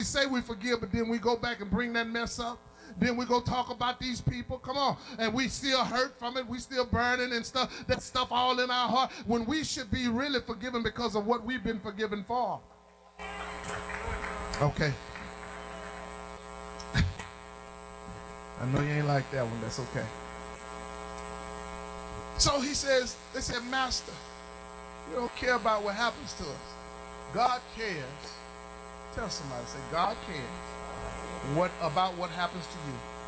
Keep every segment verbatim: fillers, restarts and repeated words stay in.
We say we forgive, but then we go back and bring that mess up. Then we go talk about these people. Come on. And we still hurt from it. We still burning and stuff. That stuff all in our heart. When we should be really forgiven because of what we've been forgiven for. Okay. I know you ain't like that one. That's okay. So he says, they said, Master, you don't care about what happens to us. God cares. Tell somebody, say, God cares what about what happens to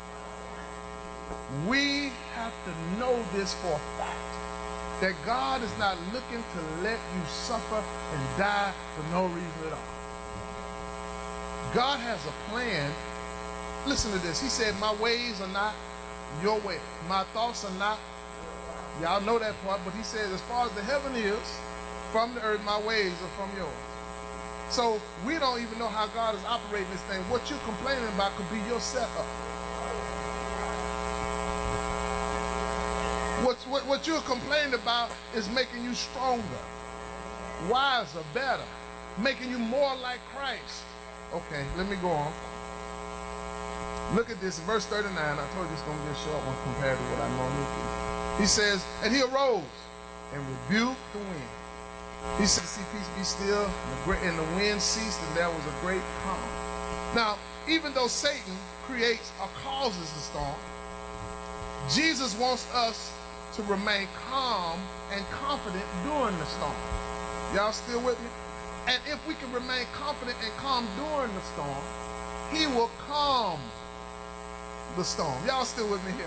you. We have to know this for a fact, that God is not looking to let you suffer and die for no reason at all. God has a plan. Listen to this. He said, my ways are not your way. My thoughts are not. Y'all know that part, but he said, as far as the heaven is from the earth, my ways are from yours. So we don't even know how God is operating this thing. What you're complaining about could be your setup. What, what, what you're complaining about is making you stronger, wiser, better, making you more like Christ. Okay, let me go on. Look at this, verse thirty-nine. I told you it's going to be a short one compared to what I normally do. He says, and he arose and rebuked the wind. He said, see, peace be still, and the wind ceased, and there was a great calm. Now, even though Satan creates or causes the storm, Jesus wants us to remain calm and confident during the storm. Y'all still with me? And if we can remain confident and calm during the storm, he will calm the storm. Y'all still with me here?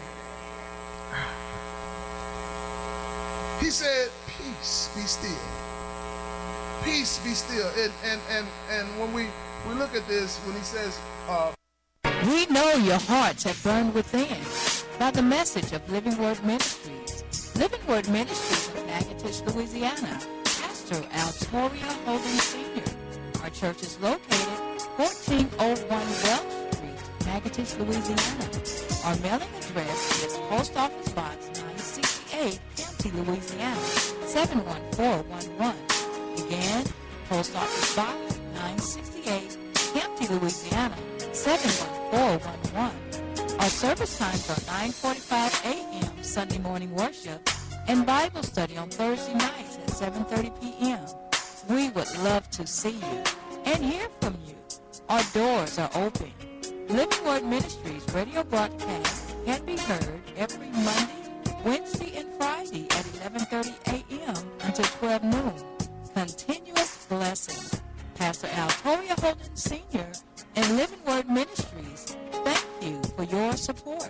He said, peace be still. Peace be still. And, and, and, and when we, we look at this, when he says, uh, we know your hearts have burned within by the message of Living Word Ministries. Living Word Ministries of Natchitoches, Louisiana. Pastor Altoria Holden Senior Our church is located fourteen oh one Welch Street, Natchitoches, Louisiana. Our mailing address is Post Office Box nine sixty-eight, Kempsey, Louisiana, seven one four one one. Again, Post Office Box nine sixty-eight, Kempsey, Louisiana, seven one four one one. Our service times are nine forty-five a.m. Sunday morning worship and Bible study on Thursday nights at seven thirty p.m. We would love to see you and hear from you. Our doors are open. Living Word Ministries radio broadcast can be heard every Monday, Wednesday, and Friday at eleven thirty a.m. until twelve noon. Continuous blessing. Pastor Altoria Holden Senior and Living Word Ministries, thank you for your support.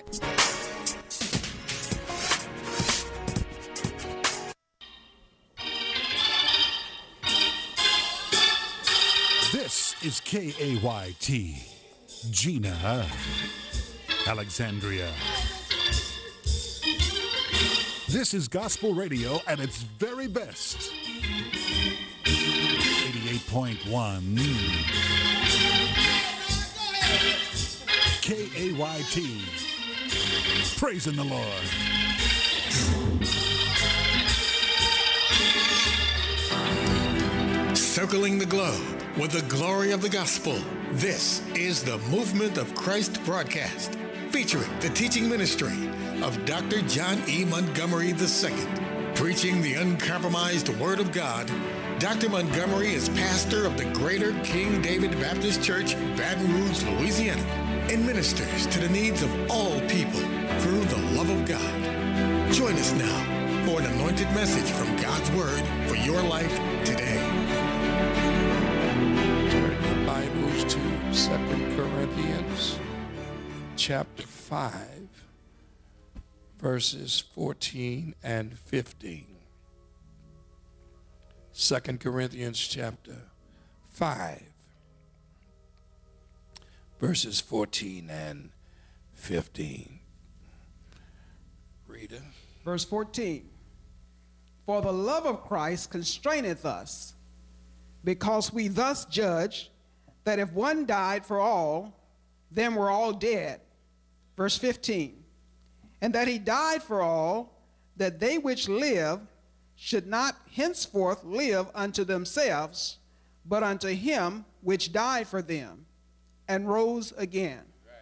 This is K A Y T, Gina, Alexandria. This is gospel radio at its very best. eighty-eight point one K A Y T, praising the Lord. Circling the globe with the glory of the gospel. This is the Movement of Christ broadcast, featuring the teaching ministry of Doctor John E. Montgomery the Second. Preaching the uncompromised Word of God, Doctor Montgomery is pastor of the Greater King David Baptist Church, Baton Rouge, Louisiana, and ministers to the needs of all people through the love of God. Join us now for an anointed message from God's Word for your life today. Turn your Bibles to Second Corinthians chapter five, verses fourteen and fifteen. Second Corinthians chapter five, verses fourteen and fifteen. Reader. Verse fourteen. For the love of Christ constraineth us, because we thus judge that if one died for all, then we're all dead. Verse fifteen. And that he died for all, that they which live should not henceforth live unto themselves, but unto him which died for them, and rose again.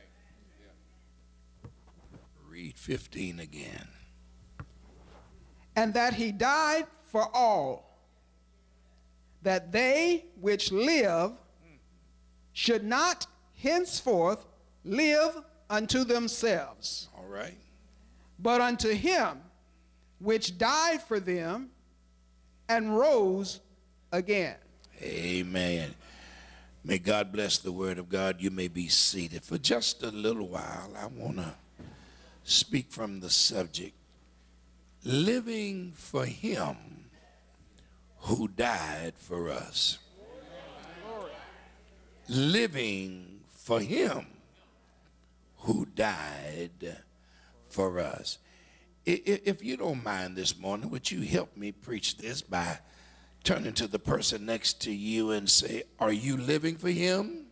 Read fifteen again. And that he died for all, that they which live should not henceforth live unto themselves, All right. but unto him which died for them and rose again. Amen. May God bless the word of God. You may be seated. For just a little while, I want to speak from the subject, living for him who died for us. Living for him who died for us. I- i- If you don't mind this morning, would you help me preach this by turning to the person next to you and say, are you living for him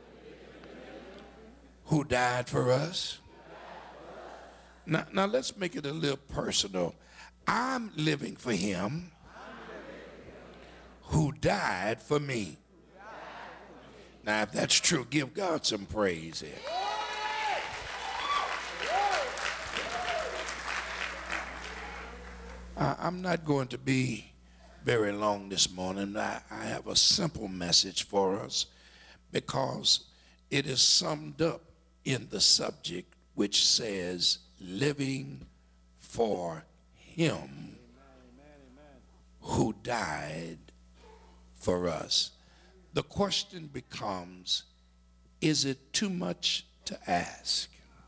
who died for us? Now, now let's make it a little personal. I'm living for him who died for me. Now, if that's true, give God some praise here. I- I'm not going to be very long this morning. I, I have a simple message for us because it is summed up in the subject, which says living for him who died for us. The question becomes, is it too much to ask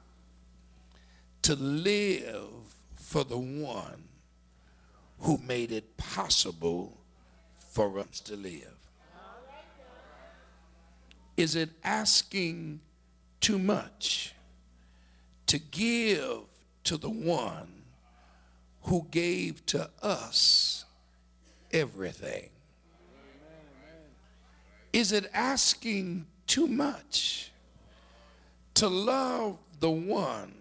to live for the one who made it possible for us to live? Is it asking too much to give to the one who gave to us everything? Is it asking too much to love the one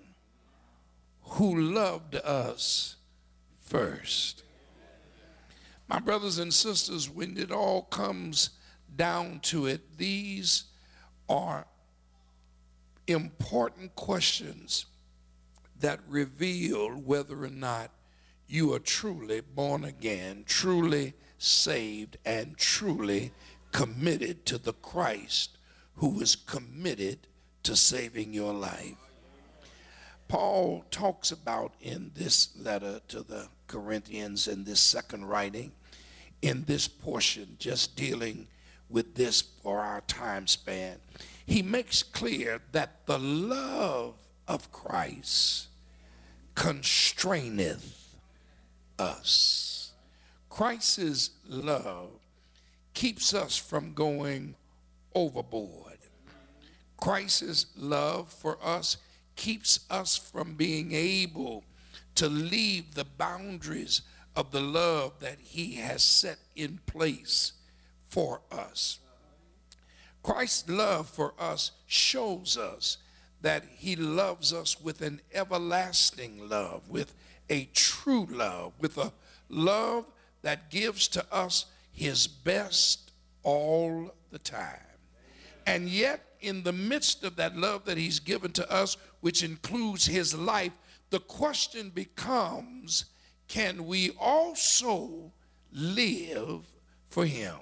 who loved us first? My brothers and sisters, when it all comes down to it, these are important questions that reveal whether or not you are truly born again, truly saved, and truly committed to the Christ who is committed to saving your life. Paul talks about in this letter to the Corinthians, in this second writing, in this portion, just dealing with this for our time span, he makes clear that the love of Christ constraineth us. Christ's love keeps us from going overboard. Christ's love for us keeps us from being able to leave the boundaries of the love that he has set in place for us. Christ's love for us shows us that he loves us with an everlasting love, with a true love, with a love that gives to us his best all the time. And yet, in the midst of that love that he's given to us, which includes his life, the question becomes, can we also live for him?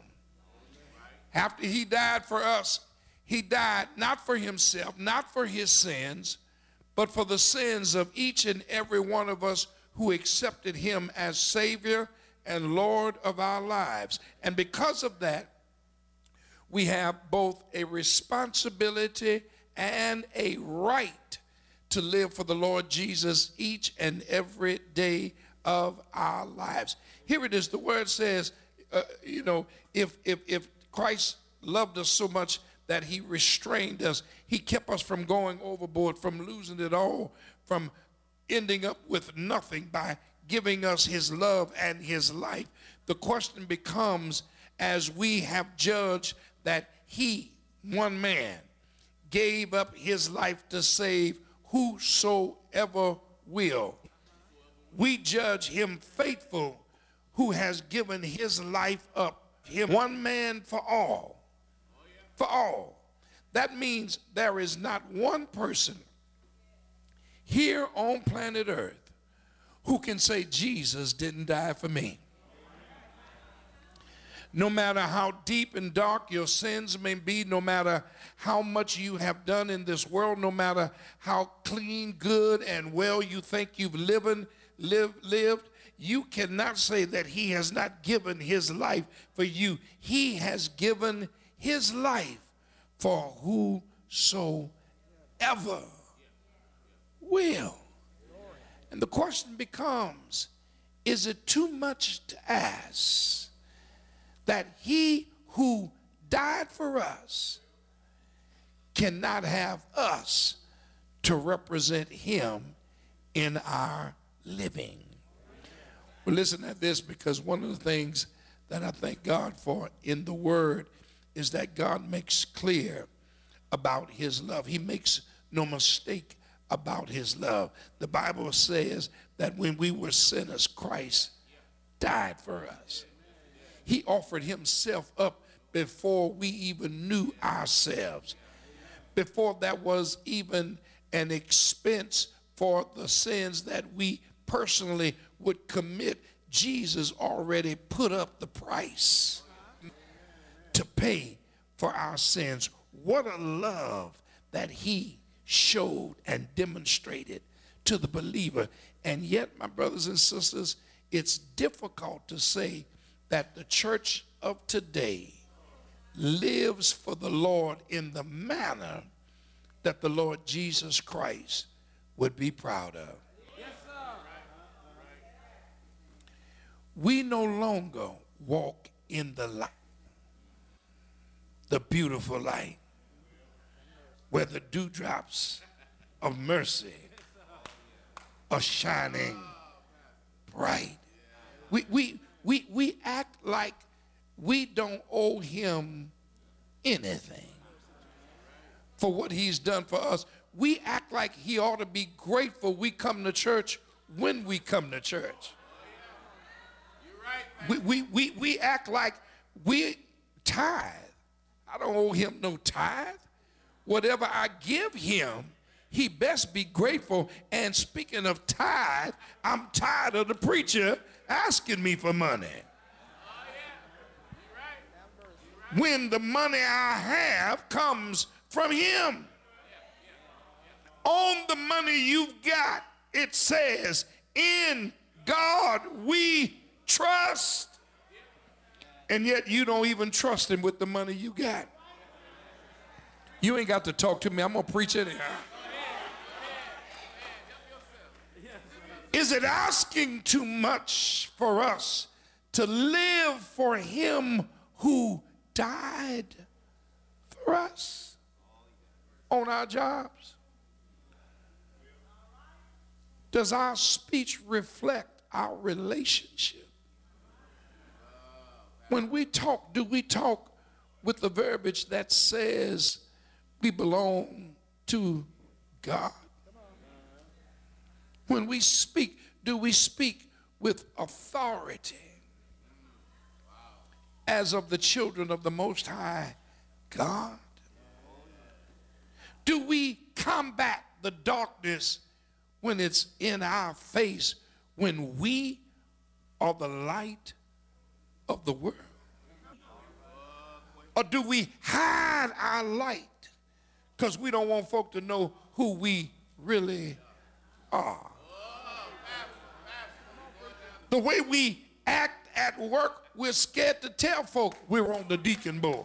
After he died for us, he died not for himself, not for his sins, but for the sins of each and every one of us who accepted him as Savior and Lord of our lives. And because of that, we have both a responsibility and a right to live for the Lord Jesus each and every day of our lives. Here it is, the word says, uh, you know, if, if, if Christ loved us so much that he restrained us, he kept us from going overboard, from losing it all, from ending up with nothing by giving us his love and his life. The question becomes, as we have judged that he, one man, gave up his life to save whosoever will, we judge him faithful who has given his life up, him one man for all, for all, That means there is not one person here on planet Earth who can say Jesus didn't die for me. No matter how deep and dark your sins may be, no matter how much you have done in this world, no matter how clean, good, and well you think you've lived, lived, lived, you cannot say that he has not given his life for you. He has given his life for whosoever will. And the question becomes, is it too much to ask that he who died for us cannot have us to represent him in our living? Well, listen at this, because one of the things that I thank God for in the word is that God makes clear about his love. He makes no mistake about his love. The Bible says that when we were sinners, Christ died for us. He offered himself up before we even knew ourselves, before that was even an expense for the sins that we personally would commit. Jesus already put up the price to pay for our sins. What a love that he showed and demonstrated to the believer. And yet, my brothers and sisters, it's difficult to say that the church of today lives for the Lord in the manner that the Lord Jesus Christ would be proud of. Yes, sir. We no longer walk in the light, the beautiful light, where the dewdrops of mercy are shining bright. We, we, we, we act like we don't owe him anything for what he's done for us. We act like he ought to be grateful we come to church when we come to church. We, we, we, we act like we tithe. I don't owe him no tithe. Whatever I give him, he best be grateful. And speaking of tithe, I'm tired of the preacher asking me for money. When the money I have comes from him. On the money you've got, it says, in God we trust. And yet you don't even trust him with the money you got. You ain't got to talk to me. I'm going to preach anyhow. Is it asking too much for us to live for him who died for us on our jobs? Does our speech reflect our relationship? When we talk, do we talk with the verbiage that says we belong to God? When we speak, do we speak with authority as of the children of the Most High God? Do we combat the darkness when it's in our face, when we are the light of the world? Or do we hide our light because we don't want folk to know who we really are? The way we act at work, we're scared to tell folk we're on the deacon board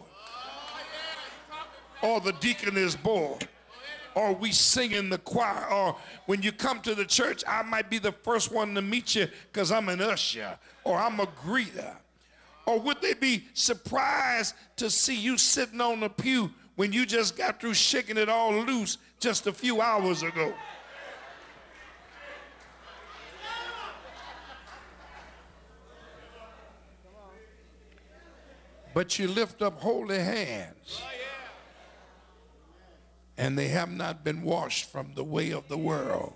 or the deaconess board, or we sing in the choir, or when you come to the church, I might be the first one to meet you because I'm an usher or I'm a greeter. Or would they be surprised to see you sitting on the pew when you just got through shaking it all loose just a few hours ago? But you lift up holy hands, and they have not been washed from the way of the world.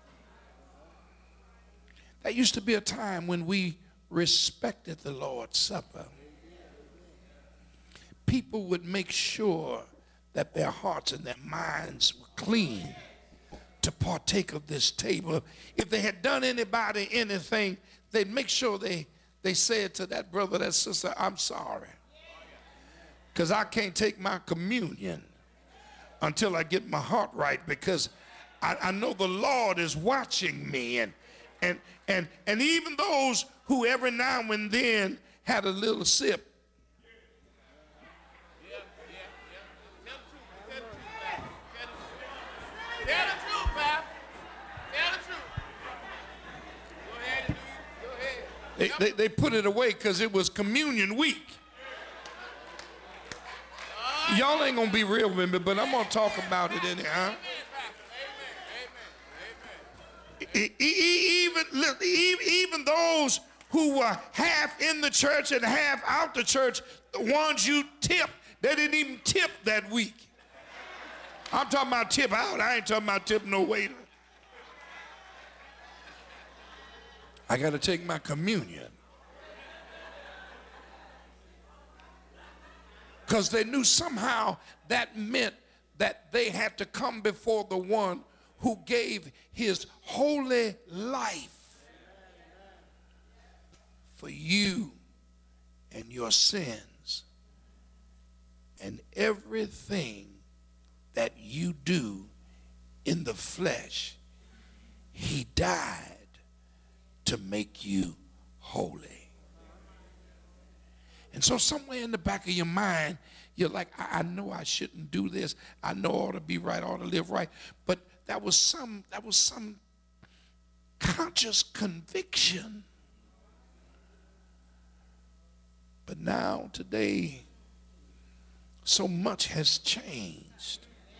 That used to be a time when we respected the Lord's Supper. People would make sure that their hearts and their minds were clean to partake of this table. If they had done anybody anything, they'd make sure they, they said to that brother, that sister, I'm sorry, because I can't take my communion until I get my heart right, because I, I know the Lord is watching me. And, and, and, and even those who every now and then had a little sip, Tell the truth, Pap. Tell the truth. Go ahead, go ahead. they, they, they put it away because it was communion week. Y'all ain't gonna be real with me, but I'm gonna talk about it anyhow. E- e- Even, look, e- even those who were half in the church and half out the church, the ones you tipped, they didn't even tip that week. I'm talking about tip out. I ain't talking about tip no waiter. I got to take my communion. Because they knew somehow that meant that they had to come before the one who gave his holy life for you and your sins and everything that you do in the flesh. He died to make you holy. And so somewhere in the back of your mind, you're like, I, I know I shouldn't do this. I know I ought to be right, I ought to live right. But that was some, that was some conscious conviction. But now, today, so much has changed.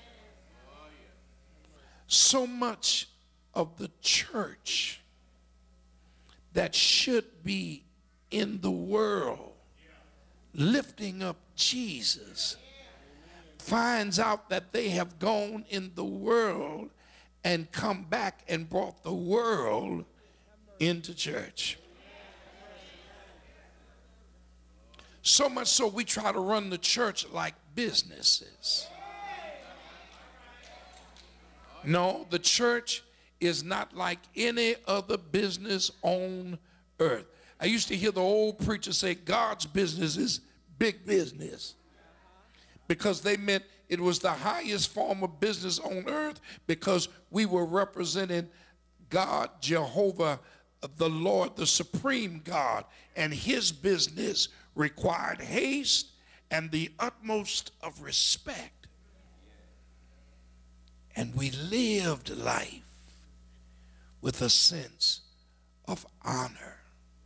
So much of the church that should be in the world lifting up Jesus finds out that they have gone in the world and come back and brought the world into church. So much so we try to run the church like businesses. No, the church is not like any other business on earth. I used to hear the old preacher say God's business is big business, because they meant it was the highest form of business on earth, because we were representing God, Jehovah, the Lord, the supreme God, and his business required haste and the utmost of respect. And we lived life with a sense of honor,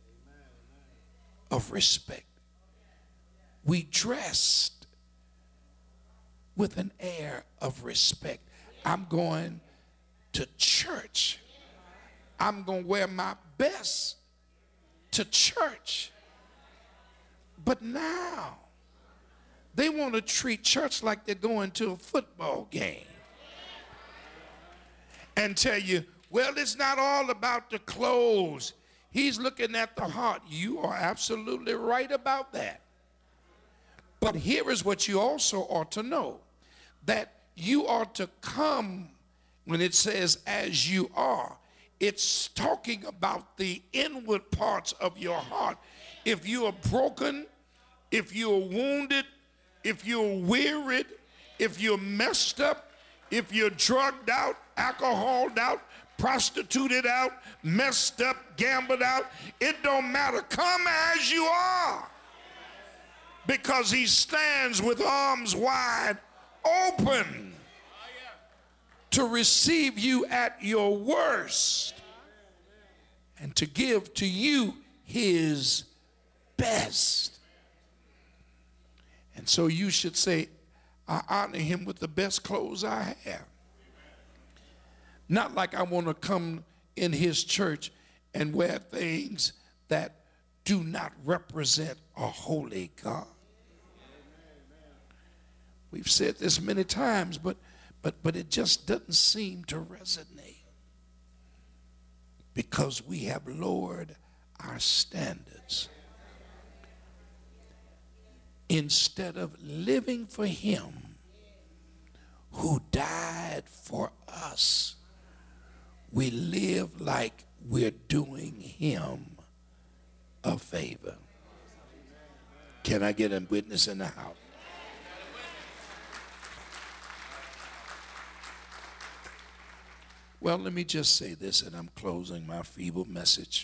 of respect. We dressed with an air of respect. I'm going to church. I'm going to wear my best to church. But now, they want to treat church like they're going to a football game. And tell you, well, it's not all about the clothes. He's looking at the heart. You are absolutely right about that. But here is what you also ought to know, that you ought to come, when it says as you are, it's talking about the inward parts of your heart. If you are broken, if you're wounded, if you're wearied, if you're messed up, if you're drugged out, alcoholed out, prostituted out, messed up, gambled out, it don't matter. Come as you are, because he stands with arms wide open to receive you at your worst and to give to you his best. And so you should say, I honor him with the best clothes I have. Not like I want to come in his church and wear things that do not represent a holy God. We've said this many times, but but but it just doesn't seem to resonate, because we have lowered our standards. Instead of living for him who died for us, we live like we're doing him a favor. Can I get a witness in the house? Well, let me just say this, and I'm closing my feeble message.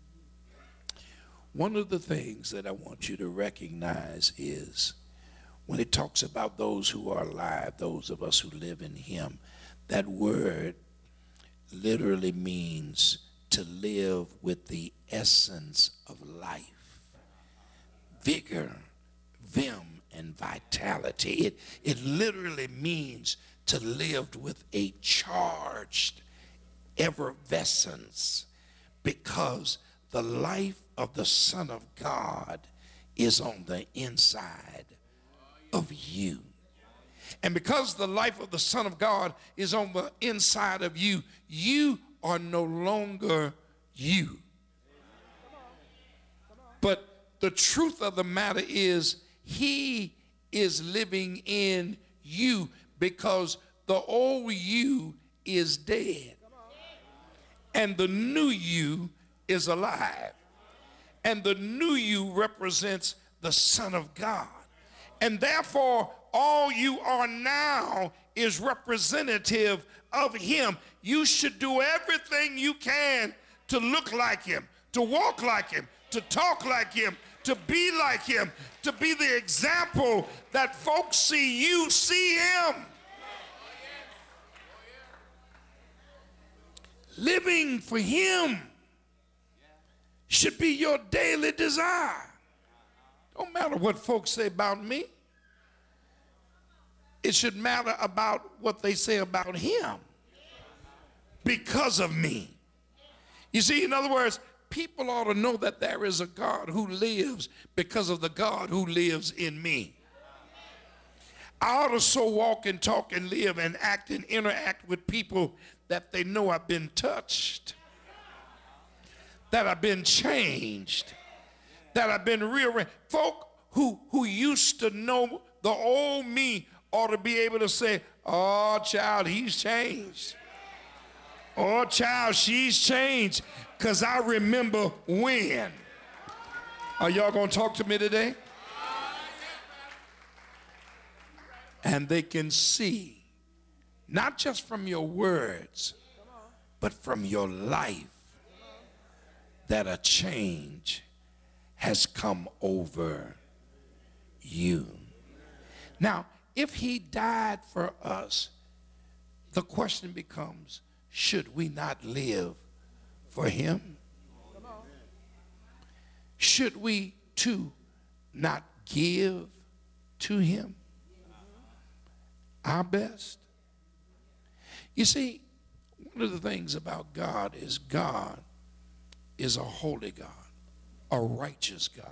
One of the things that I want you to recognize is when it talks about those who are alive, those of us who live in him, that word literally means to live with the essence of life, vigor, vim, and vitality. It, it literally means to live with a charged effervescence, because the life of the Son of God is on the inside of you. And because the life of the Son of God is on the inside of you, you are no longer you. But the truth of the matter is, he is living in you, because the old you is dead and the new you is alive. And the new you represents the Son of God. And therefore, all you are now is representative of him. You should do everything you can to look like him, to walk like him, to talk like him, to be like him, to be the example that folks see you, see him. Living for him should be your daily desire. Don't matter what folks say about me. It should matter about what they say about him because of me. You see, in other words, people ought to know that there is a God who lives because of the God who lives in me. I ought to so walk and talk and live and act and interact with people that they know I've been touched, that I've been changed, that I've been rearranged. Folk who, who used to know the old me ought to be able to say, oh, child, he's changed. Oh, child, she's changed, because I remember when. Are y'all going to talk to me today? And they can see, not just from your words, but from your life, that a change has come over you. Now, if he died for us, the question becomes, should we not live for him? Should we too not give to him our best? You see, one of the things about God is God is a holy God, a righteous God.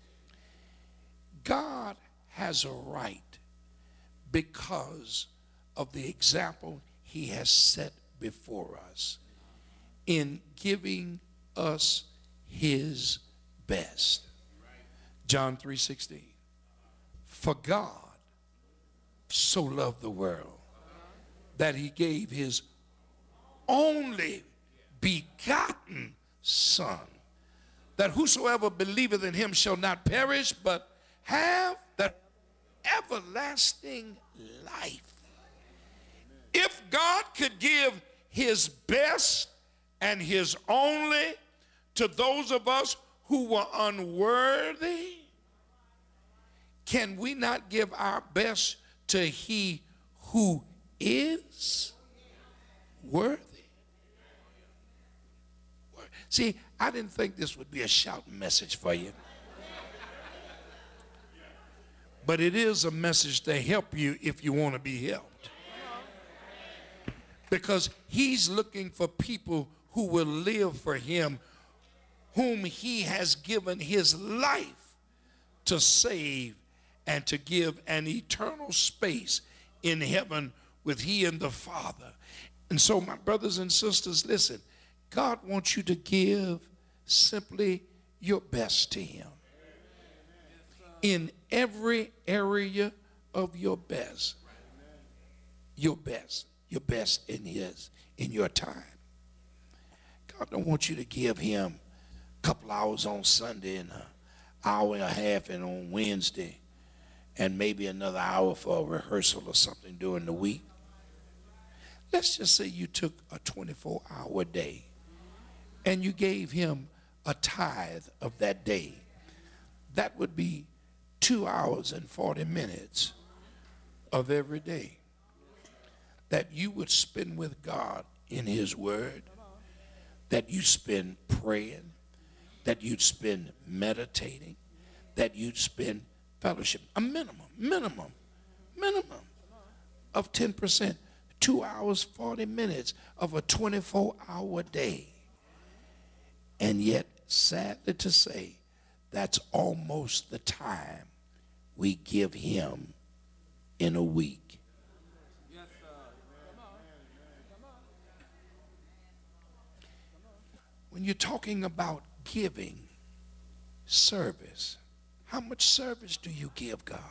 God has a right because of the example he has set before us in giving us his best. John three sixteen. For God so loved the world that he gave his only begotten Son, that whosoever believeth in him shall not perish, but have that everlasting life. If God could give his best and his only to those of us who were unworthy, can we not give our best to he who is worthy? See, I didn't think this would be a shouting message for you. But it is a message to help you if you want to be helped. Because he's looking for people who will live for him, whom he has given his life to save and to give an eternal space in heaven with he and the Father. And so, my brothers and sisters, listen, God wants you to give simply your best to him in every area of your best. your best, your best in his, in your time. God don't want you to give him a couple hours on Sunday and an hour and a half and on Wednesday and maybe another hour for a rehearsal or something during the week. Let's just say you took a twenty-four hour day and you gave him a tithe of that day. That would be two hours and forty minutes of every day that you would spend with God in his word, that you spend praying, that you'd spend meditating, that you'd spend fellowship. A minimum, minimum, minimum of ten percent. Two hours, forty minutes of a twenty-four hour day. And yet, sadly to say, that's almost the time we give him in a week. Yes, sir. Come on. Come on. When you're talking about giving service, how much service do you give God?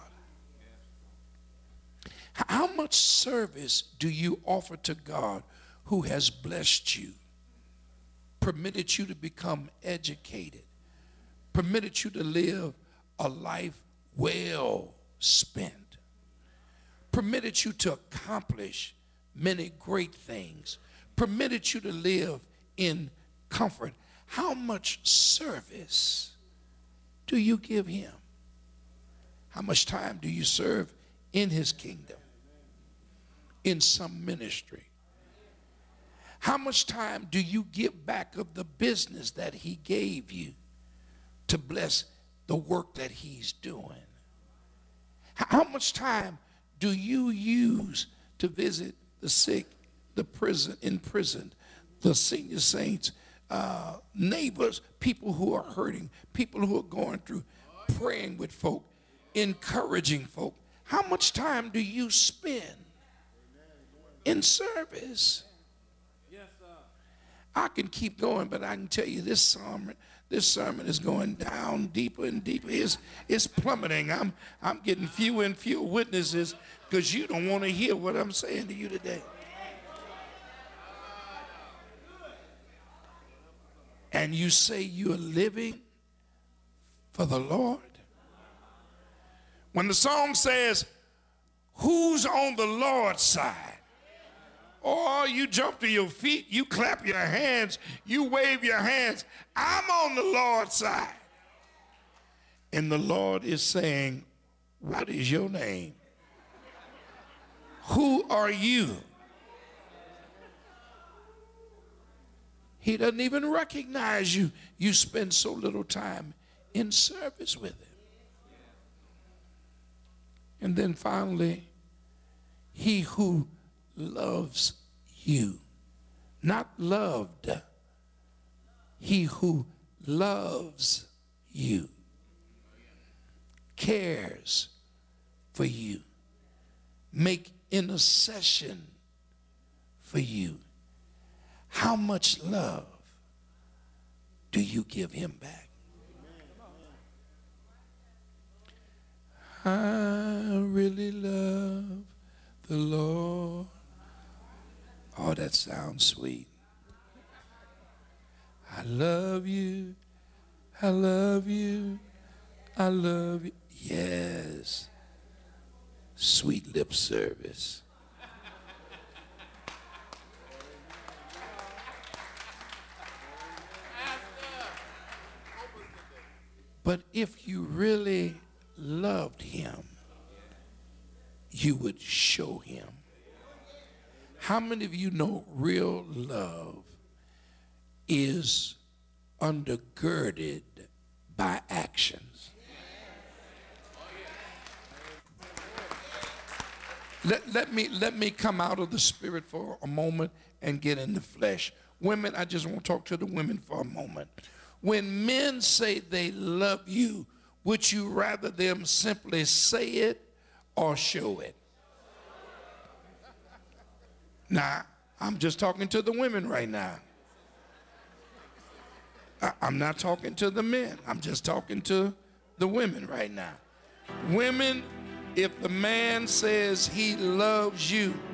How much service do you offer to God who has blessed you, permitted you to become educated, permitted you to live a life well spent, permitted you to accomplish many great things, permitted you to live in comfort? How much service do you give him? How much time do you serve in his kingdom, in some ministry? How much time do you give back of the business that he gave you to bless the work that he's doing? How much time do you use to visit the sick, the prison, imprisoned, the senior saints, uh, neighbors, people who are hurting, people who are going through, praying with folk, encouraging folk? How much time do you spend in service? I can keep going, but I can tell you this sermon, this sermon is going down deeper and deeper. It's, it's plummeting. I'm, I'm getting fewer and fewer witnesses because you don't want to hear what I'm saying to you today. And you say you're living for the Lord. When the song says, who's on the Lord's side? Or you jump to your feet, you clap your hands, you wave your hands. I'm on the Lord's side. And the Lord is saying, what is your name? Who are you? He doesn't even recognize you. You spend so little time in service with him. And then finally, he who loves you, not loved, he who loves you, cares for you, make intercession for you. How much love do you give him back? I really love the Lord. Oh, that sounds sweet. I love you. I love you. I love you. Yes. Sweet lip service. But if you really loved him, you would show him. How many of you know real love is undergirded by actions? Let, let, me, let me come out of the spirit for a moment and get in the flesh. Women, I just want to talk to the women for a moment. When men say they love you, would you rather them simply say it or show it? Now, I'm just talking to the women right now. I, I'm not talking to the men. I'm just talking to the women right now. Women, if the man says he loves you,